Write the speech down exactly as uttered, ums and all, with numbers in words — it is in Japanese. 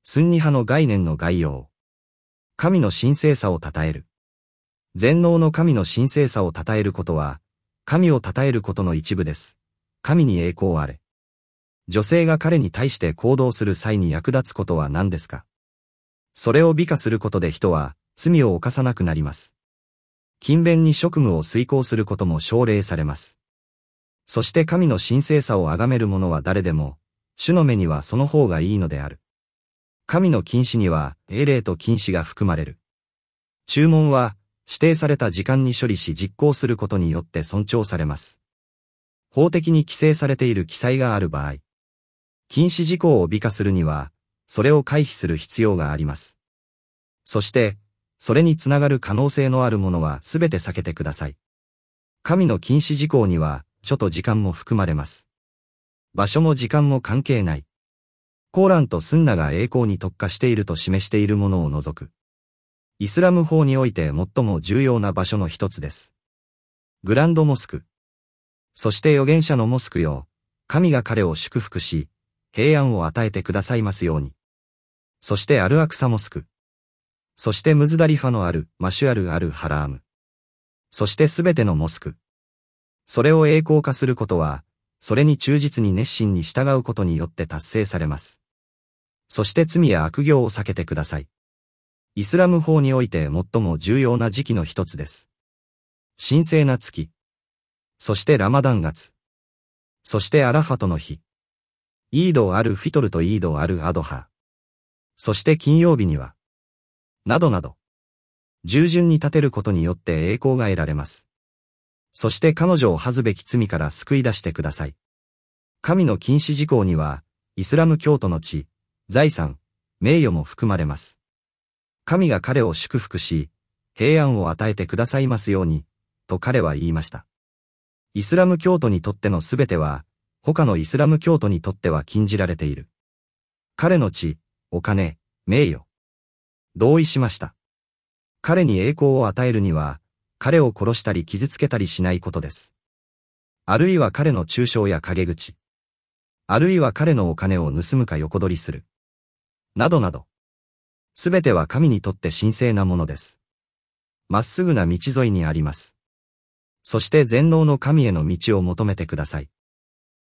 スンニ派の概念の概要。神の神聖さを称える。全能の神の神聖さを称えることは、神を称えることの一部です。神に栄光あれ。女性が彼に対して行動する際に役立つことは何ですか？それを美化することで人は罪を犯さなくなります。勤勉に職務を遂行することも奨励されます。そして神の神聖さを崇める者は誰でも、主の目にはその方がいいのである。神の禁止には英霊と禁止が含まれる。注文は指定された時間に処理し実行することによって尊重されます。法的に規制されている記載がある場合、禁止事項を美化するには、それを回避する必要があります。そして、それにつながる可能性のあるものはすべて避けてください。神の禁止事項には、書と時間も含まれます。場所も時間も関係ない。コーランとスンナが栄光に特化していると示しているものを除く。イスラム法において最も重要な場所の一つです。グランドモスク。そして預言者のモスクよ、神が彼を祝福し、平安を与えてくださいますように。そしてアルアクサモスク。そしてムズダリファのあるマシュアルアルハラーム。そしてすべてのモスク。それを栄光化することは、それに忠実に熱心に従うことによって達成されます。そして罪や悪行を避けてください。イスラム法において最も重要な時期の一つです。神聖な月。そしてラマダン月。そしてアラファトの日。イードアルフィトルとイードアルアドハ。そして金曜日には。などなど。従順に立てることによって栄光が得られます。そして彼女を恥ずべき罪から救い出してください。神の禁止事項には、イスラム教徒の地、財産、名誉も含まれます。神が彼を祝福し、平安を与えてくださいますように、と彼は言いました。イスラム教徒にとってのすべては、他のイスラム教徒にとっては禁じられている。彼の地、お金、名誉。同意しました。彼に栄光を与えるには、彼を殺したり傷つけたりしないことです。あるいは彼の中傷や陰口。あるいは彼のお金を盗むか横取りする。などなど。すべては神にとって神聖なものです。まっすぐな道沿いにあります。そして全能の神への道を求めてください。